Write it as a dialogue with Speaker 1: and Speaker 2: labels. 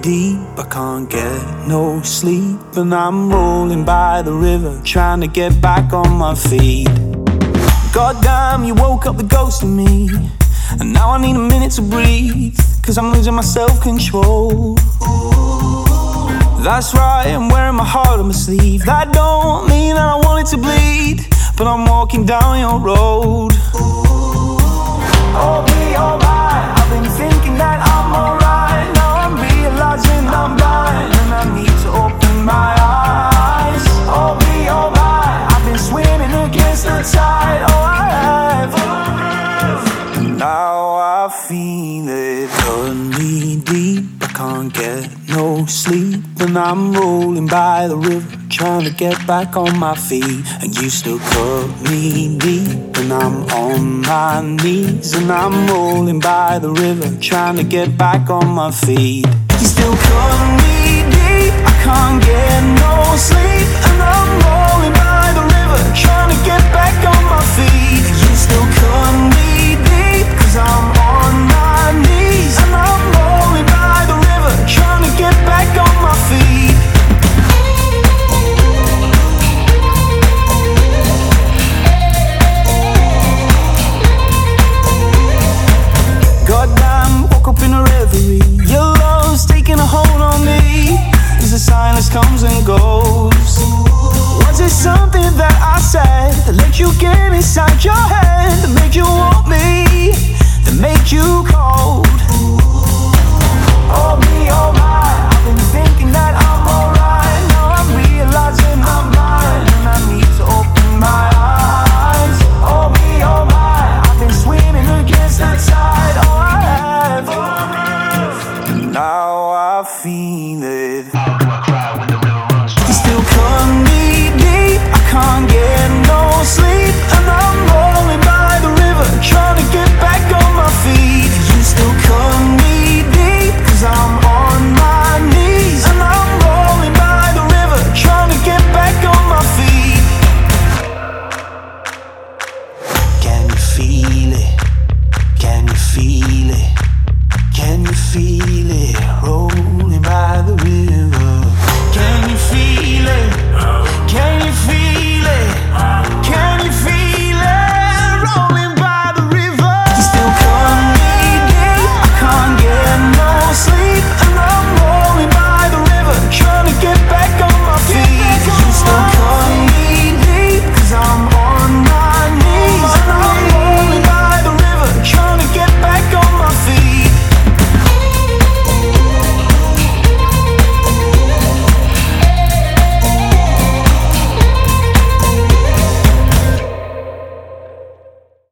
Speaker 1: deep, I can't get no sleep, and I'm rolling by the river, trying to get back on my feet. Goddamn, you woke up the ghost in me, and now I need a minute to breathe, cause I'm losing my self-control. That's right, I'm wearing my heart on my sleeve. That don't mean that I want it to bleed, but I'm walking down your road. Oh me, oh my, I've been thinking that I'm alright. Now I'm realizing I'm blind, and I need to open my eyes. Oh me, oh my, I've been swimming against the tide. Oh I have, and now I feel it cut me deep. I can't get no sleep, and I'm rolling by the river, trying to get back on my feet. And you still cut me deep, and I'm on my knees, and I'm rolling by the river, trying to get back on my feet. You still cut me deep, I can't get no sleep, and I'm rolling by the river, trying to get back on my feet. You still cut me deep, cause I'm on my knees, and I'm rolling by the river, trying to get back on my feet. Goddamn, woke up in a reverie. Your love's taking a hold on me, as the silence comes and goes. Was it something that I said that let you get inside your head, that made you want me, that made you cold? Oh me, oh my, I've been thinking that I'm alright. Now I'm realizing I'm blind, and I need to open my eyes. Oh me, oh my, I've been swimming against the tide. Oh I have, and now I feel it